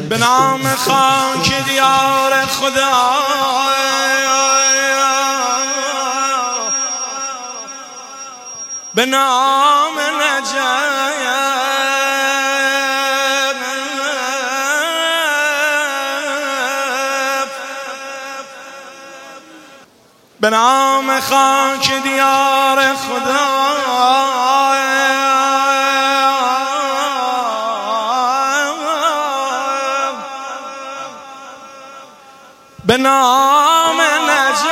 به نام خاک دیار خدا، به نام نجف، به نام خاک دیار خدا، به نام نجف،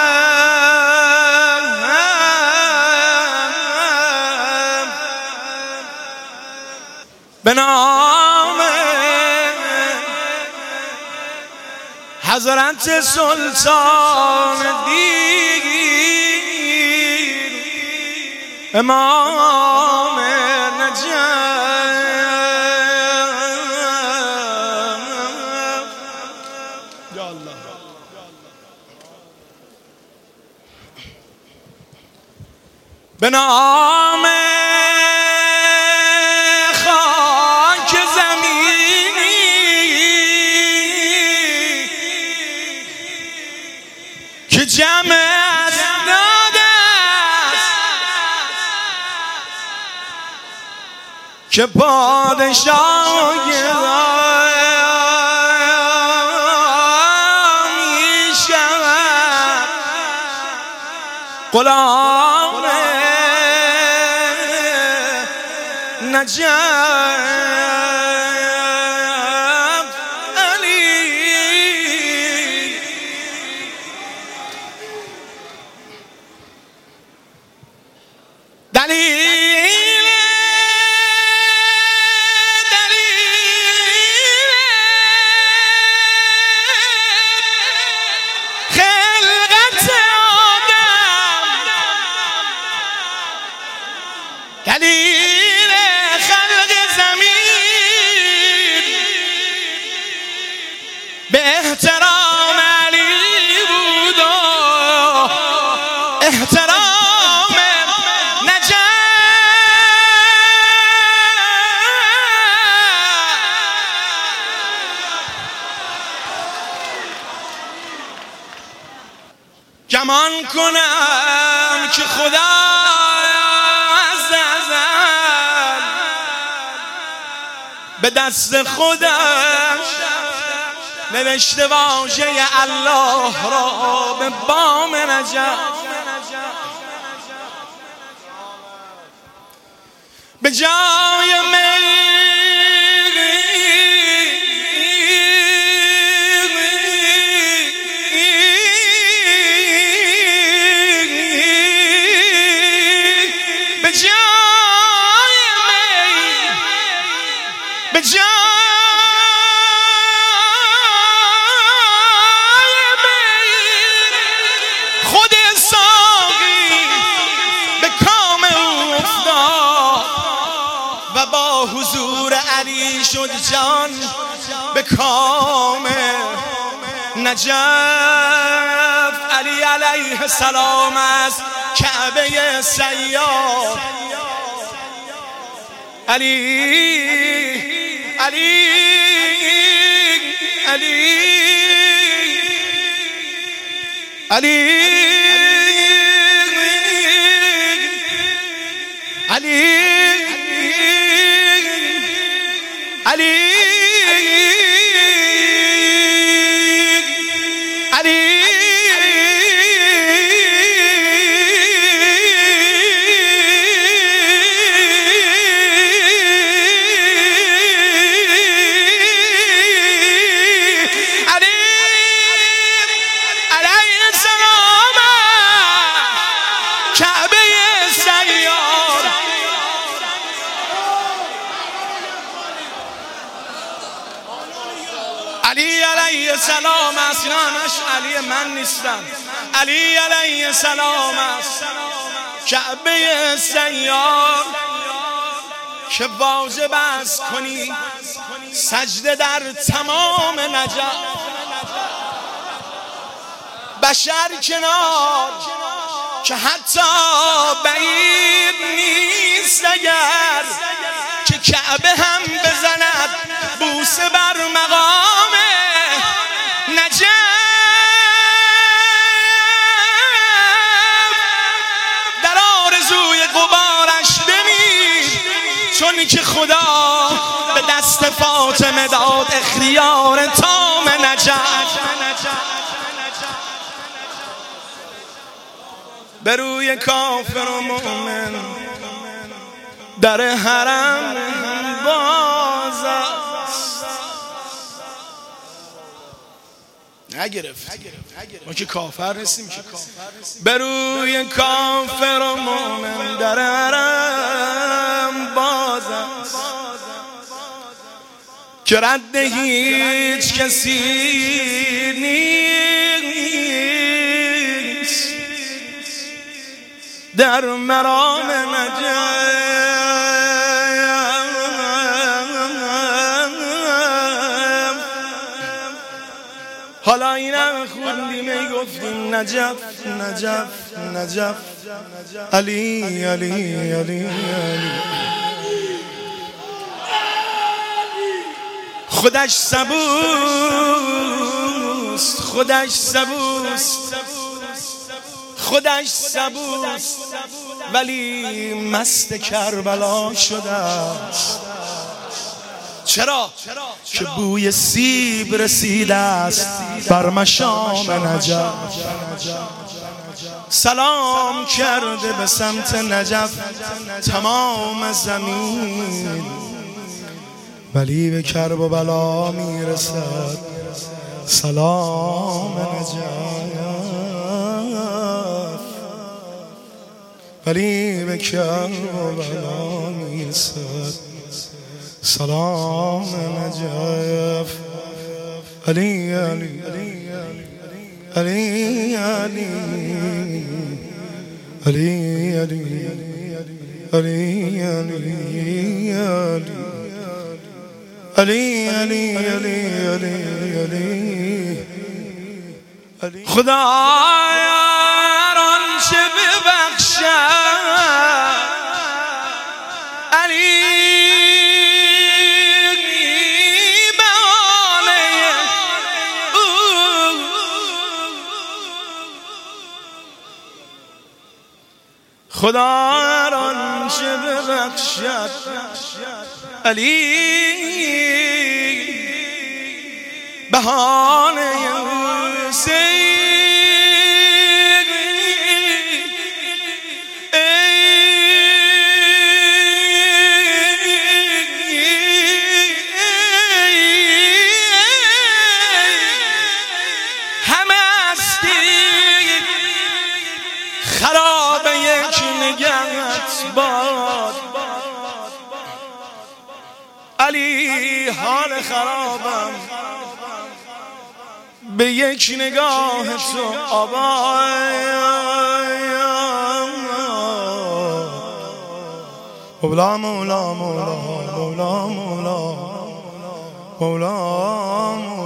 به نام حضرت سلطان دین امام نجف. به نام خاک زمینی که جمع اسناد است، که پادشاه می شود غلام نجف علی. دلیل خلقت آدم، دلیل خلق زمین به احترام علی بود و احترام نجف. گمان کنم که خدا به دست خودش نوشته واژه الله را به بام نجف. به جای خود ساقی به کام او افتاد و با حضور علی شد جان به کام نجف. علی علیه السلام از کعبه سیار، علی علی علی علی علی علی علی علیه السلام است. اینا همش علی من نیستن. علی علیه السلام است کعبه سیار که واجب است کنی سجده در تمام نجف. بشر کنار که حتی بعید نیست اگر که کعبه هم بزند بوسه بر مقام که خدا به دست فاطمه داد اختیار تام نجف، به روی کافر و مؤمن در حرم باز است. نگرفت ما که کافر نیستیم که، به روی کافر و مؤمن در حرم باز است که رد هیچ کسی نیست در مرام نجف. حالا اینم خوندیم ای گفتیم نجف نجف نجف، علی علی علی علی. خودش سبوست، خودش سبوست، خودش سبوست، ولی مست کربلا شده است. چرا؟ که بوی سیب رسیده است بر مشام نجف. سلام کرده به سمت نجف تمام زمین، ولی به کرب و بلا میرسد سلام نجف، ولی به کرب و بلا میرسد سلام نجف. علی علی علی علی علی علی علی علی علی. خدایا هر آنچه ببخشد علی خدا هر آنچه ببخشد علی بهانه حسین. همه هستی خراب یک نگهت باد علی، حال خرابم به یک نگاه تو آباد. مولا مولا مولا مولا مولا مولا